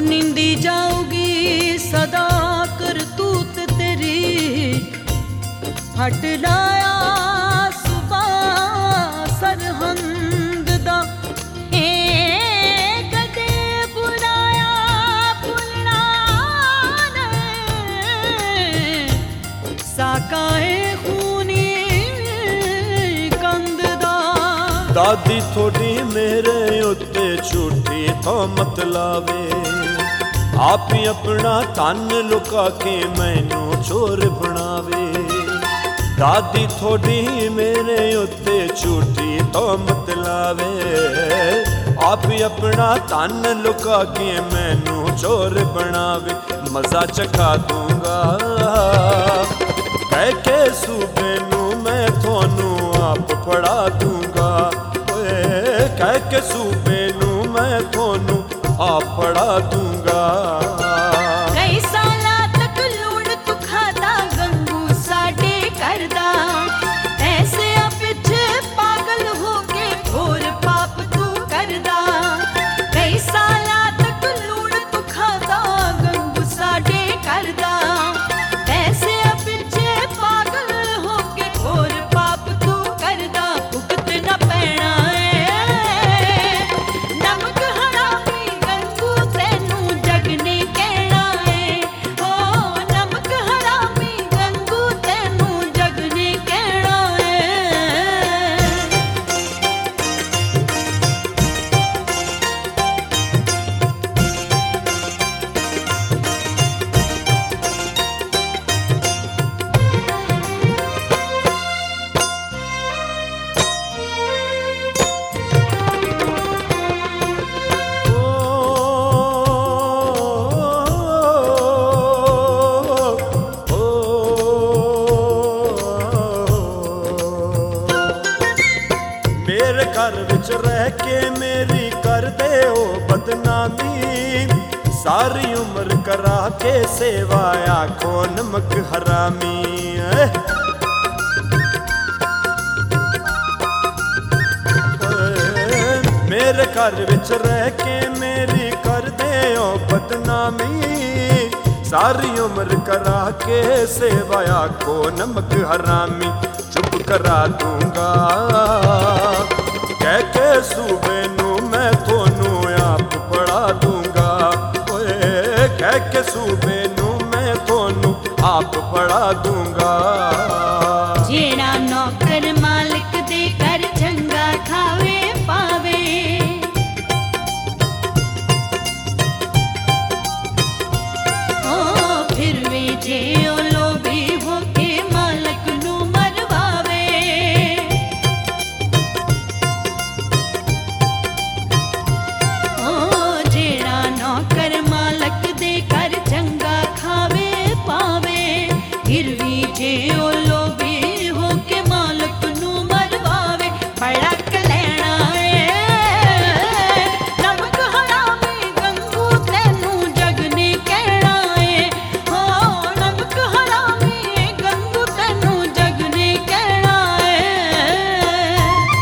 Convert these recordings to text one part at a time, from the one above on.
नींदी जाऊगी सदा करतूत तेरी, हट लाया सुबह सरहंद दा, कदे बुलाया भुलना ने साकाए खूनी कंद दा। दादी थोड़ी मेरे उत्ते झूठी तोहमत लावे, आप ही अपना तन लुका के मैनू चोर बनावे। दादी थोड़ी मेरे उत्ते झूठी तोहमत लावे, आप ही अपना तन लुका के मैनू चोर बनावे। मजा चखा दूंगा कह के सूबे नू मैं थोनू आप पढ़ा दूंगा, कह के सूबे नू मैं थोनू आप पढ़ा दूंगा। कई साला तक लूण तू खाता गंगू साडे करदा, ऐसे पिछे पागल हो के घोर पाप तू करदा। कई साला तक लूण तू खाता गंगू साडे करदा, ऐसे पिछे पागल हो के घोर पाप तू करदा। भुगत न पैना नमक हरामी गंगू तैनू जग ने कहना है, ओ नमक हरामी गंगू तैनू जग ने कहना है। मेरे घर विच रह के मेरी कर दे ओ बदनामी, सारी उम्र करा के सेवा आखो नमक हरामी। मेरे घर विच रह के मेरी कर दे ओ बदनामी, सारी उम्र करा के सेवा आखो नमक हरामी। चुप करा दूंगा कह के सूबे नू मैं थोनू आप पढ़ा दूंगा, ओए कह के सूबे नू मैं थोनू आप पढ़ा दूंगा। जेड़ा नौकर मालिक दे कर चंगा खावे पावे, ओ फिर वे जे ओ लोभी होके मालिक नू मरवावे। ओ जेड़ा नौकर मालिक दे कर चंगा खावे पावे, फिर भी जे ओ लोभी होके मालिक नू मरवावे। भड़क लेना है नमक हरामी गंगू तैनू जग ने कहना है, हो नमक हरामी गंगू तैनू जग ने कहना है।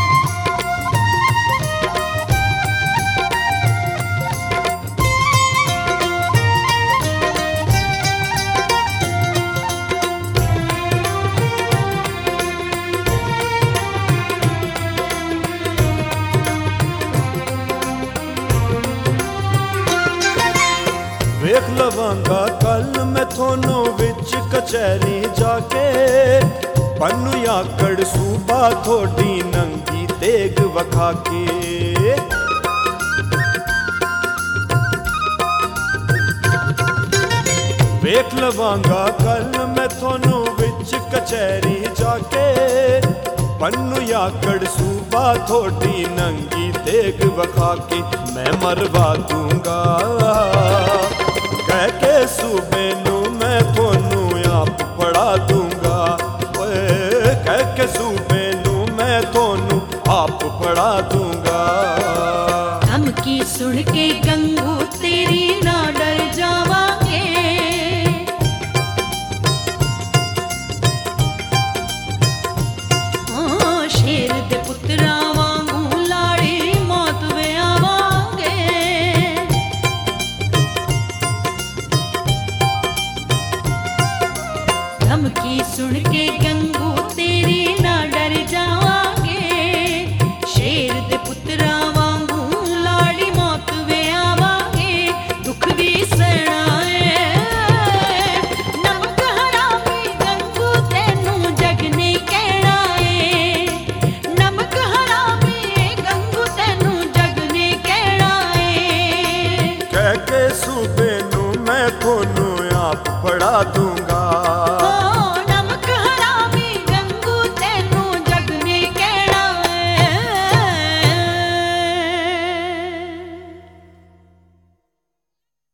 वेख लवांगा कल मैं थोनू विच कचहरी जाके, पन्नू याकड़ सूबा थोड़ी नंगी तेग वखा के। वेख लवांगा कल मैं थोनू विच कचहरी जाके, पन्नू याकड़ सूबा थोड़ी नंगी तेग वखा के। मैं मरवा दूंगा कह के सूबे नू मैं थोनू आप पढ़ा दूंगा, ओए कह के सूबे नू मैं थोनू आप पढ़ा दूंगा। धमकी सुन के गंगू तेरी ना डर जावांगे, शेर दे पुत्रा वांगू लाड़ी मौत वे आवांगे। सूबे नू मैं थोनू आप फड़ा दूंगा।